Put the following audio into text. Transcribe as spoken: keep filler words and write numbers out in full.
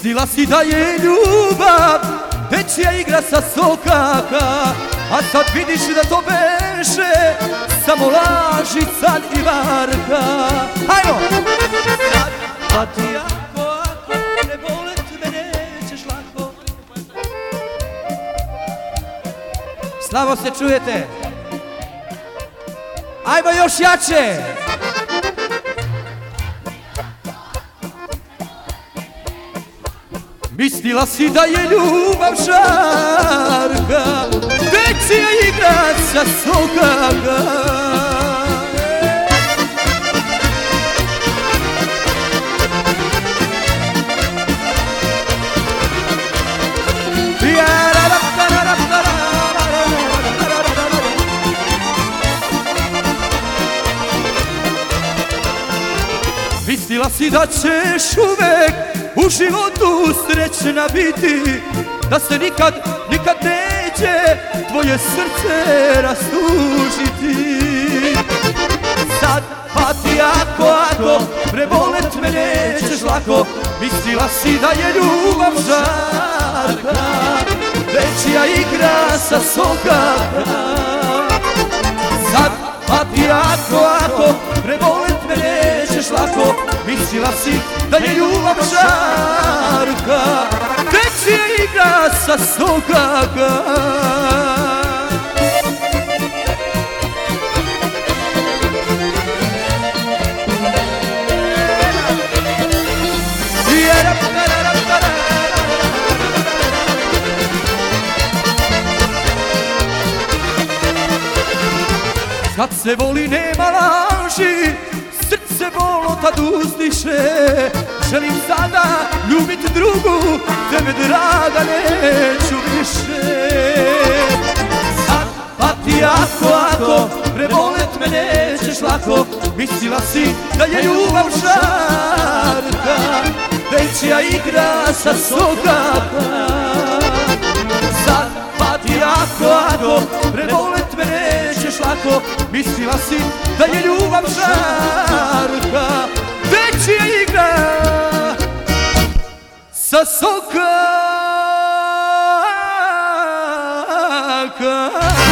Mislila si da je ljubav dečija igra sa sokaka, a sad vidiš da to beše samo laži, san i varka. Hajmo! A ti ako, ako ne volet me nećeš lako. Slavo se čujete? Ajmo još jače! Mislila si da je ljubav žarka, dečija igra sa sokaka. Mislila si da ćeš uvek u životu srećna biti, da se nikad, nikad neće tvoje srce rastužiti. Sad pa ti ako, ako prebolet me nećeš lako, mislila si da je ljubav žarka, dečija igra sa sokaka. Sad pa ti ako, ako prebolet me nećeš lako, mislila si da je ljubav žarka, dečija igra sa sokaka. Kad se voli nema laži, srce bolo tad uzdiše. Želim sada ljubit drugu, tebe draga neću više. Sad pa ti ako, ako prebolet me nećeš lako, mislila si da je ljubav žarka, dečija igra sa sokaka. Sad pa ti ako, ako prebolet me nećeš lako, mislila si da je ljubav žarka, dečija igra sa sokaka.